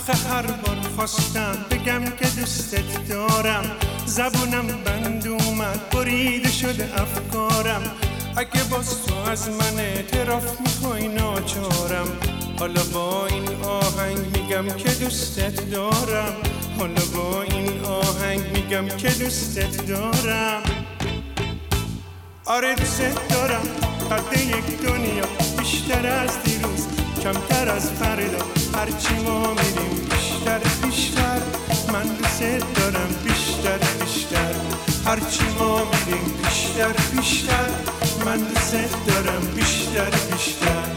آخه هر بار خواستم بگم که دوستت دارم، زبونم بند اومد بریده شده افکارم. اگه باز تو از من اعتراف میخوای ناچارم، حالا با این آهنگ میگم که دوستت دارم، حالا با این آهنگ میگم که دوستت دارم. آره دوستت دارم، قد یک دنیا، بیشتر از دیروز، کمتر از فردا. هرچی ما میریم بیشتر بیشتر، من دوستت دارم بیشتر بیشتر. هرچی ما میریم بیشتر بیشتر، من دوستت دارم بیشتر بیشتر.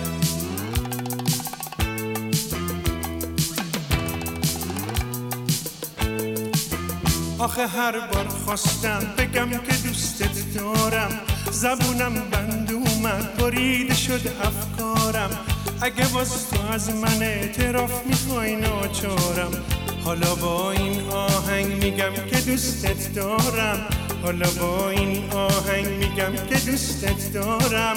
آخه هر بار خواستم بگم که دوستت دارم، زبونم بند اومد بریده شد افکارم. اگه باز تو از من اعتراف میخوای ناچارم، حالا با این آهنگ میگم که دوستت دارم، حالا با این آهنگ میگم که دوستت دارم.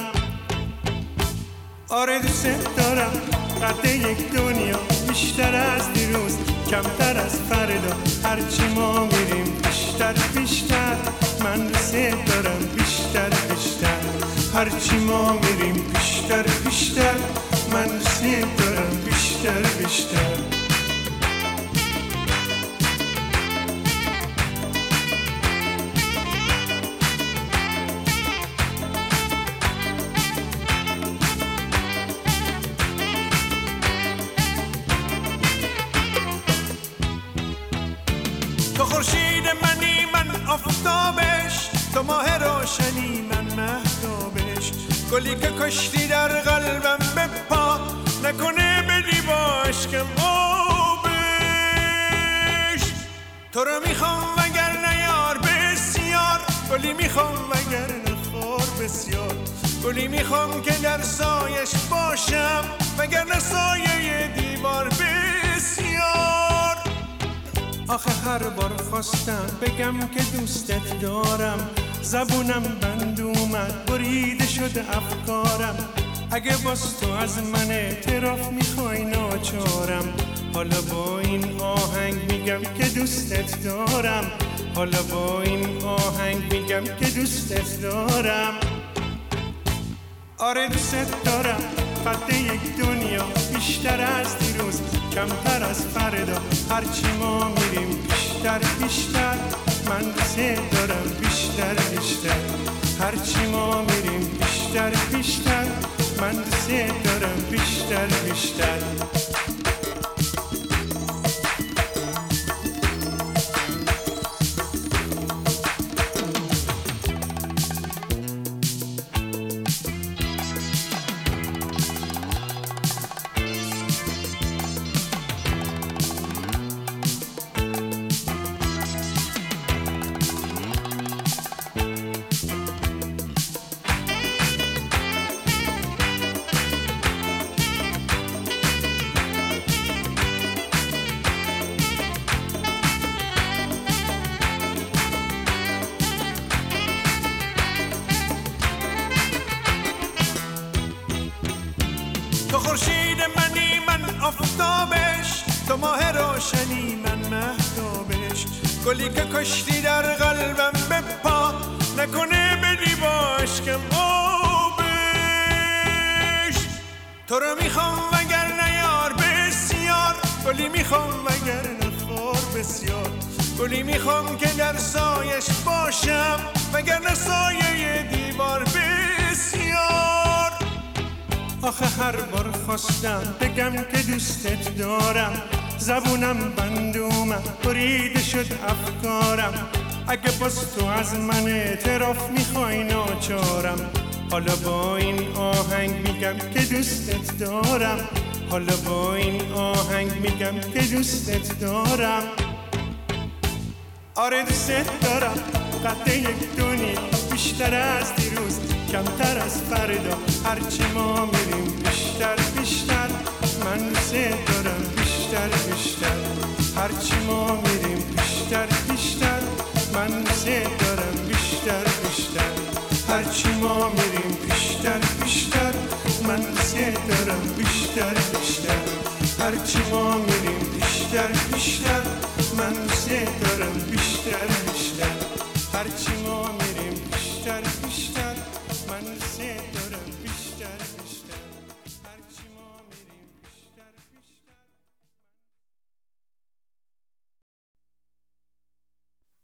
آره دوستت دارم، قد یک دنیا، بیشتر از دیروز، کمتر از فردا. هرچی ما میریم بیشتر بیشتر، من دوستت دارم بیشتر بیشتر. هرچی ما میریم بیشتر بیشتر، من دوستت دارم بیشتر بیشتر. تو خورشید منی من آفتابش، تو ماه روشنی من مهتابش. گلی که کشتی در قلبم بپا، نکنه بدی باش که آبش. تو رو میخوام وگرنه یار بسیار، گلی میخوام وگرنه خار بسیار. گلی میخوام که در سایش باشم، وگرنه سایه دیوار بسیار. آخه هر بار خواستم بگم که دوستت دارم، زبونم بند اومد بریده شده افکارم. اگه باز تو از من اعتراف میخوای ناچارم، حالا با این آهنگ میگم که دوستت دارم، حالا با این آهنگ میگم که دوستت دارم. آره دوستت دارم، قد یک دنیا، بیشتر از دیروز، کمتر از فردا. هرچی ما میریم بیشتر بیشتر، من دوستت دارم بیشتر بیشتر. هرچی ما میریم بیشتر بیشتر، من دوستت دارم بیشتر بیشتر. تو خورشید منی من آفتابش، تو ماه روشنی من مهتابش. گلی که کشتی در قلبم بپا، نکنه بدی باش که آبش. تو رو میخوام وگرنه یار بسیار، گلی میخوام وگرنه خار بسیار. گلی میخوام که در سایش باشم، وگرنه سایه دیوار بسیار. آخه هر بار خواستم بگم که دوستت دارم، زبونم بند اومد بریده شد افکارم. اگه باز تو از من اعتراف میخوای ناچارم، حالا با این آهنگ میگم که دوستت دارم، حالا با این آهنگ میگم که دوستت دارم. آره دوستت دارم، قد یک دنیا، بیشتر از دیروز، کمتر از فردا. هرچی ما میریم بیشتر بیشتر، من دوستت دارم بیشتر بیشتر. هرچی ما میریم بیشتر بیشتر، من دوستت دارم بیشتر بیشتر. هرچی ما میریم بیشتر بیشتر، من دوستت دارم بیشتر بیشتر. هرچی ما میریم بیشتر بیشتر بیشتر من دوست دارم بیشتر بیشتر هرچی